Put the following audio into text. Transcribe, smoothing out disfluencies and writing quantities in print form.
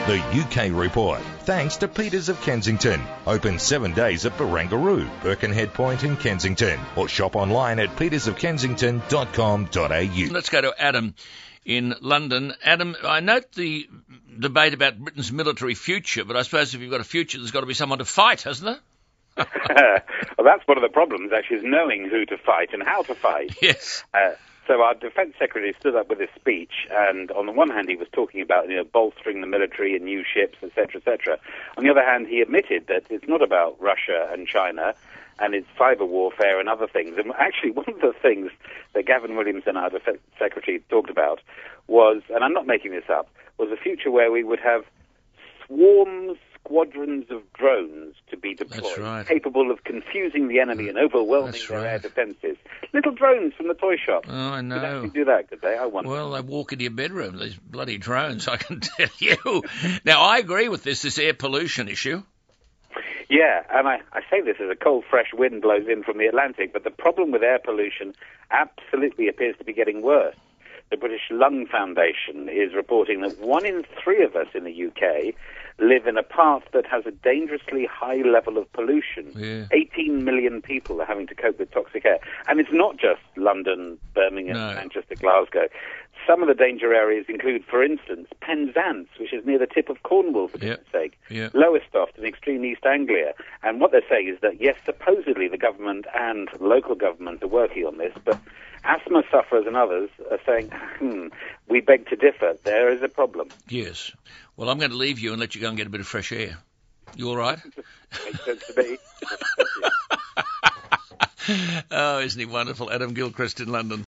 The UK Report, thanks to Peters of Kensington. Open 7 days at Barangaroo, Birkenhead Point in Kensington, or shop online at petersofkensington.com.au. Let's go to Adam in London. Adam, I note the debate about Britain's military future, but I suppose if you've got a future, there's got to be someone to fight, hasn't there? Well, that's one of the problems, actually, is knowing who to fight and how to fight. Yes. So our Defence Secretary stood up with his speech, and on the one hand he was talking about bolstering the military and new ships, etc., etc. On the other hand, he admitted that it's not about Russia and China and it's cyber warfare and other things. And actually, one of the things that Gavin Williamson, our Defence Secretary, talked about was, and I'm not making this up, was a future where we would have squadrons of drones to be deployed, capable of confusing the enemy and overwhelming their air defences. Little drones from the toy shop. Oh, I know. Could actually do that, could they? I wonder. Well, they walk into your bedroom, these bloody drones, I can tell you. Now, I agree with this air pollution issue. Yeah, and I say this as a cold, fresh wind blows in from the Atlantic, but the problem with air pollution absolutely appears to be getting worse. The British Lung Foundation is reporting that 1 in 3 of us in the UK live in a part that has a dangerously high level of pollution. Yeah. 18 million people are having to cope with toxic air. And it's not just London, Birmingham, Manchester, Glasgow. Some of the danger areas include, for instance, Penzance, which is near the tip of Cornwall, for goodness sake, Lowestoft in extreme East Anglia. And what they're saying is that, yes, supposedly the government and local government are working on this, but asthma sufferers and others are saying, we beg to differ. There is a problem. Yes. Well, I'm going to leave you and let you go and get a bit of fresh air. You all right? Makes sense to me. Oh, isn't he wonderful? Adam Gilchrist in London.